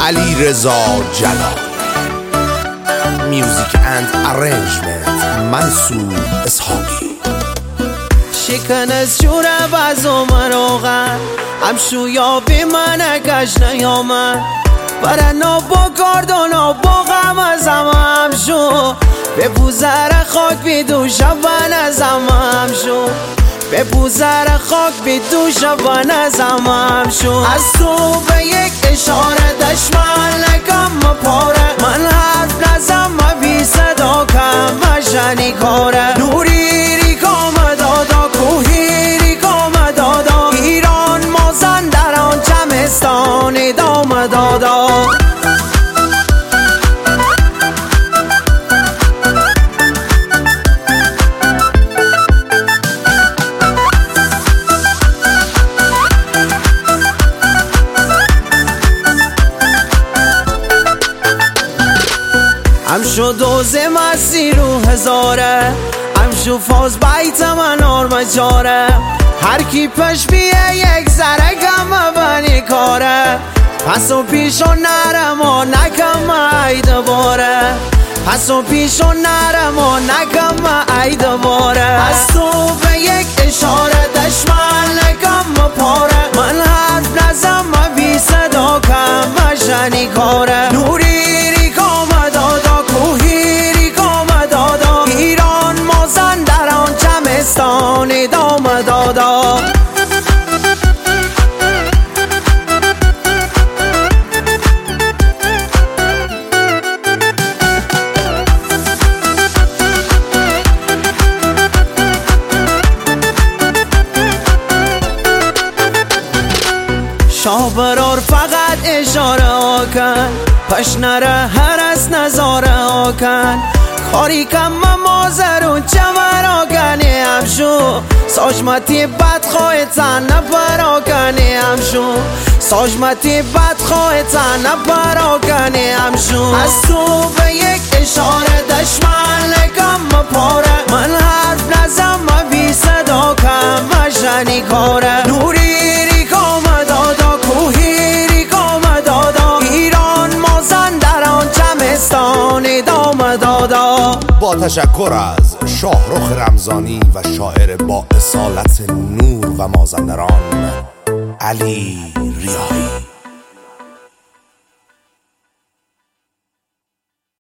علیرضا جلال. میوزیک اند ارنجمنت منصور اسحاقی. شکن از جوره بازو مروغن همشو یا بی من اگش نیامن برنا با گردانا با غم از همشو به بوزر خاک بی دوش من از همشو به بوزر خاک بی دوش من از همشو. از تو به یک اشاره دشمن لکم پاره من حرف نزم بی صدا کم مشنی کاره نوری ریکام دادا کوهی ریکام دادا ایران مازن در آن چمستانی دام دادا. همشو دوز مسی رو هزاره همشو فاز بیت من آرمجاره هر کی پش بیه یک ذره گم بنی کاره پس و پیش و نرم و نکم عید باره پس و پیش و نرم و نکم عید باره. از تو به یک اشاره دشمن لکم پاره من حرف نزم بی صدا کم مشنی کاره نوری ریکام دادا کوهی ریکام دادا ایران مازن در آن چمستانی دام دادا. شاه برار فقط اشاره آکن پش نره هر از نظاره آکن کاری کم مازرون چمر آکنی همشو ساجمتی بد خواهتن نپر آکنی همشو ساجمتی بد خواهتن نپر آکنی همشو. از تو به یک اشاره دشمن لکم پاره من حرف نزم بی صدا کم مشنی کاره نوری ریکام دادا کوهی ریکام دادا ایران مازن در آن چمستانی دام دادا. با تشکر از شاهرخ رمضانی و شاعر با اصالت نور و مازندران علی ریاحی.